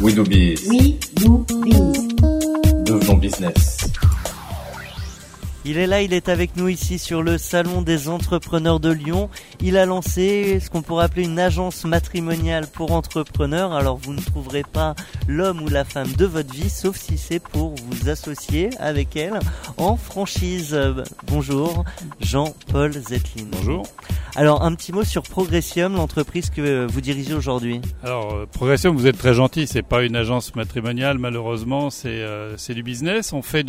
We do biz. We do biz. Devenons business. Il est là, il est avec nous ici sur le Salon des entrepreneurs de Lyon. Il a lancé ce qu'on pourrait appeler une agence matrimoniale pour entrepreneurs. Alors vous ne trouverez pas l'homme ou la femme de votre vie, sauf si c'est pour vous associer avec elle en franchise. Bonjour, Jean-Paul Zetlin. Bonjour. Alors un petit mot sur Progressium, l'entreprise que vous dirigez aujourd'hui. Alors Progressium, vous êtes très gentil, c'est pas une agence matrimoniale malheureusement, c'est du business.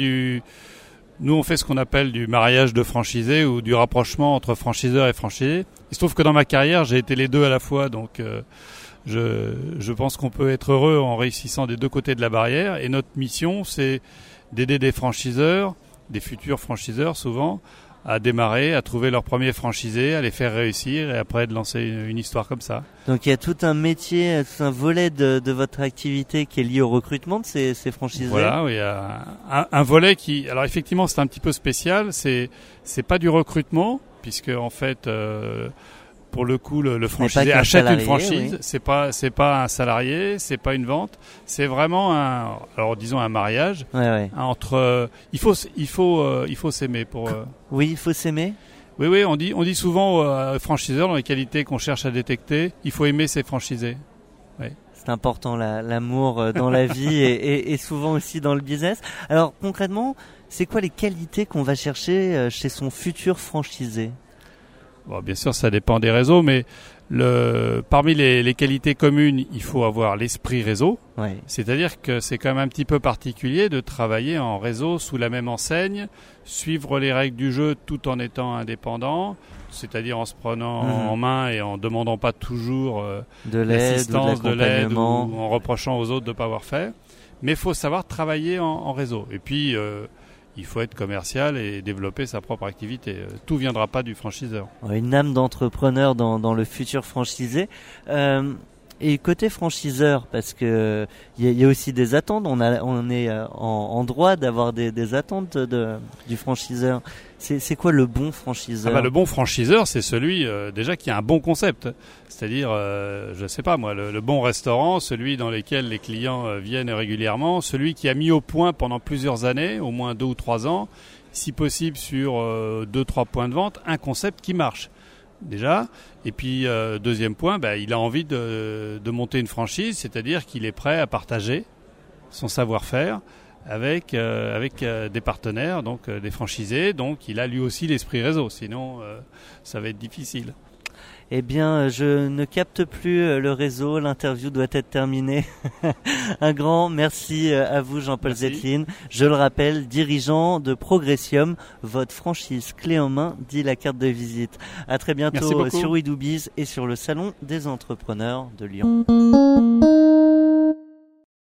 Nous, on fait ce qu'on appelle du mariage de franchisés ou du rapprochement entre franchiseurs et franchisés. Il se trouve que dans ma carrière, j'ai été les deux à la fois, donc je pense qu'on peut être heureux en réussissant des deux côtés de la barrière. Et notre mission, c'est d'aider des franchiseurs, des futurs franchiseurs souvent, à démarrer, à trouver leurs premiers franchisés, à les faire réussir et après de lancer une histoire comme ça. Donc il y a tout un métier, tout un volet de votre activité qui est lié au recrutement de ces franchisés. Voilà, oui, il y a un volet qui, alors effectivement c'est un petit peu spécial, c'est pas du recrutement puisque en fait pour le coup le franchisé achète une franchise, oui. c'est pas un salarié, c'est pas une vente, c'est vraiment un mariage entre il faut s'aimer pour Oui, il faut s'aimer. Oui, on dit souvent aux franchiseurs dans les qualités qu'on cherche à détecter, il faut aimer ses franchisés. Oui. C'est important l'amour dans la vie et souvent aussi dans le business. Alors concrètement, c'est quoi les qualités qu'on va chercher chez son futur franchisé ? Bon, bien sûr, ça dépend des réseaux, mais parmi les qualités communes, il faut avoir l'esprit réseau. Ouais. C'est-à-dire que c'est quand même un petit peu particulier de travailler en réseau sous la même enseigne, suivre les règles du jeu tout en étant indépendant, c'est-à-dire en se prenant en main et en demandant pas toujours de l'assistance, de l'aide ou en reprochant aux autres de ne pas avoir fait. Mais il faut savoir travailler en réseau. Et puis il faut être commercial et développer sa propre activité. Tout viendra pas du franchiseur. Une âme d'entrepreneur dans le futur franchisé. Et côté franchiseur, parce que il y a aussi des attentes. On est en droit d'avoir des attentes du franchiseur. C'est quoi le bon franchiseur ? Le bon franchiseur, c'est celui déjà qui a un bon concept. C'est-à-dire, je sais pas moi, le bon restaurant, celui dans lequel les clients viennent régulièrement, celui qui a mis au point pendant plusieurs années, au moins 2 ou 3 ans, si possible sur 2-3 points de vente, un concept qui marche. Déjà, et puis deuxième point, il a envie de monter une franchise, c'est-à-dire qu'il est prêt à partager son savoir-faire avec des partenaires, donc des franchisés, donc il a lui aussi l'esprit réseau, sinon ça va être difficile. Eh bien, je ne capte plus le réseau, l'interview doit être terminée. Un grand merci à vous, Jean-Paul Zetlin. Je le rappelle, dirigeant de Progressium, votre franchise clé en main, dit la carte de visite. À très bientôt sur We Do Biz et sur le Salon des entrepreneurs de Lyon.